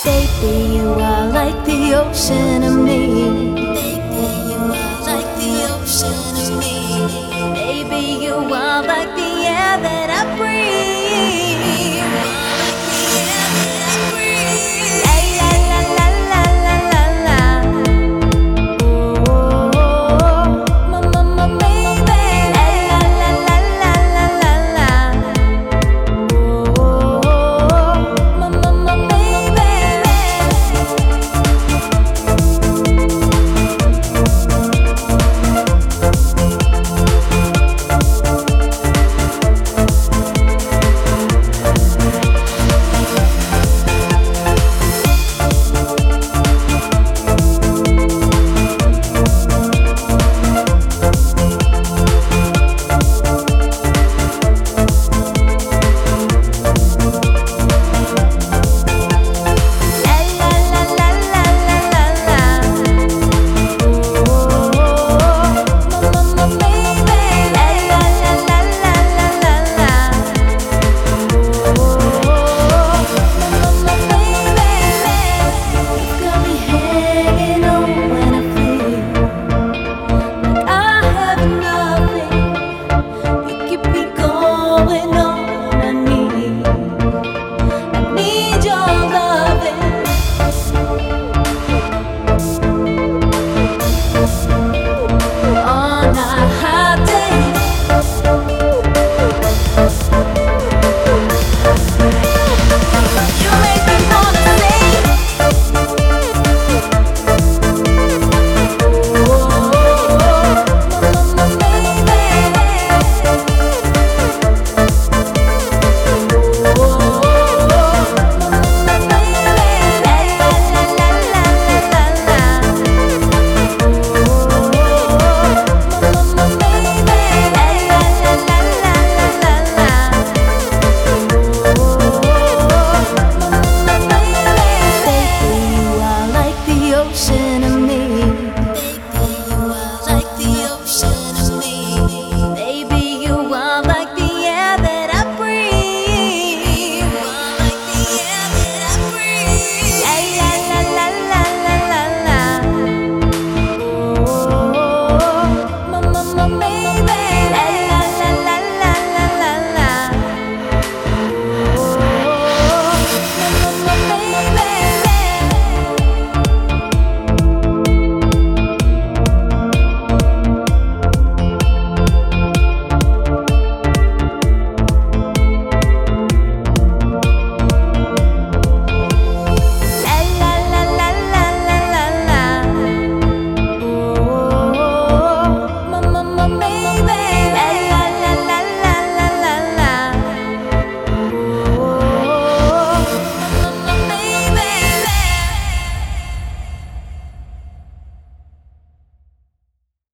Baby, you are like the ocean to me. Baby, you are like the ocean to me. Baby, you are like the air that I breathe. You are like the air that I breathe. La la la la la la la. Oh, my baby. La la la la la la la. Oh, my baby. Need your